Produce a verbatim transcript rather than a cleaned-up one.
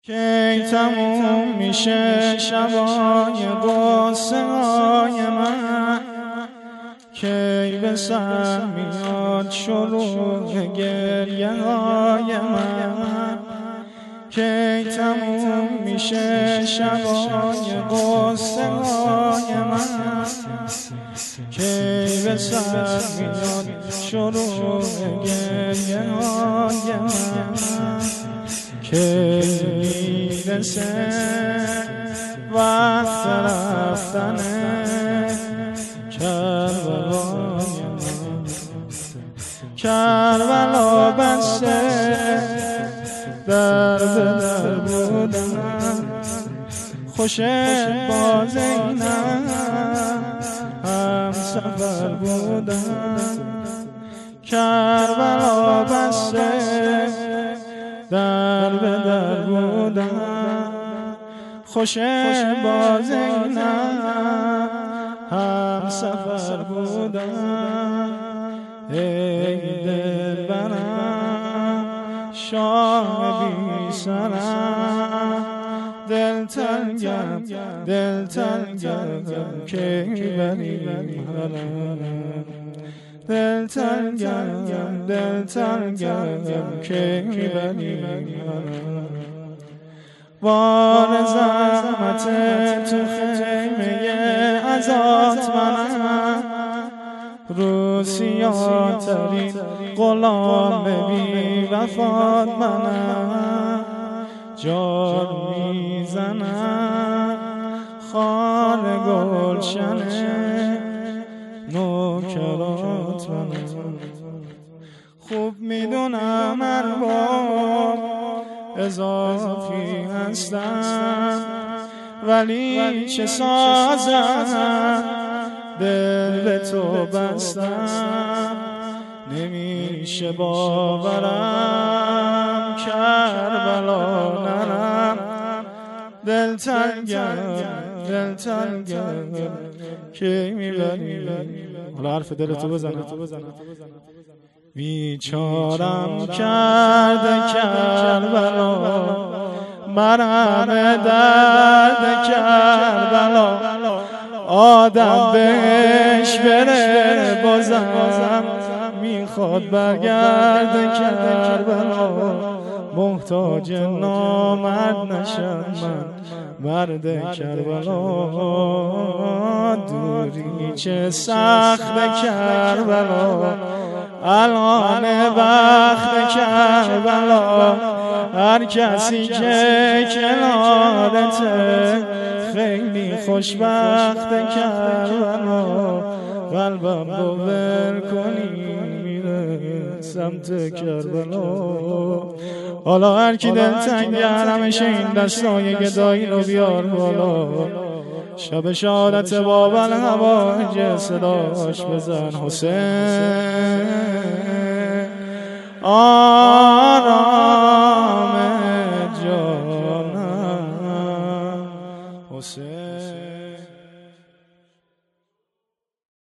کی تموم میشه شبای قصه های من، کی به سر میاد شروع گریه های من، کی تموم میشه شبای قصه های من، کی به سر میاد شروع گریه های من، کی میرسه وقت رفتن کربلای من، کربلا بسته در به در بودم، خوشه باز اینم هم سفر بودم، کربلا بسته در به در بودم، خوشه باز اینم هم سفر بودم. ای دل برم شاه بی سرم، دل تنگم دل تنگم که بریم حرم، دل تنگم دل تنگم که بریم حرم. بار زحمت تو خیمه ازات منم، روسیاترین غلام بی وفات منم، جار میزنم خار گلشنه نوکرات منم. خوب میدونم ارباب اضافی هستم، ولی چه سازم دل به تو بستم، نمیشه باورم کربلا نرم، دل تنگم دل تنگم که میبری. حالا حرف دل تو بزنم. بیچارم کرده کربلا، مرهم درد کربلا، آدم بهش بره بازم میخواد برگرد کربلا، محتاج نامرد نشم من مرد کربلا، دوری چه سخت کربلا، الان وقت کربلا، هر کسی که کنارته خیلی خوشبخت کربلا، قلبم رو ول کنی میره سمت کربلا. حالا هر کی دل تنگه همیشه این دستای گدایی رو بیار بالا، شب شهادت بابل هواج صداش بزن حسین. آه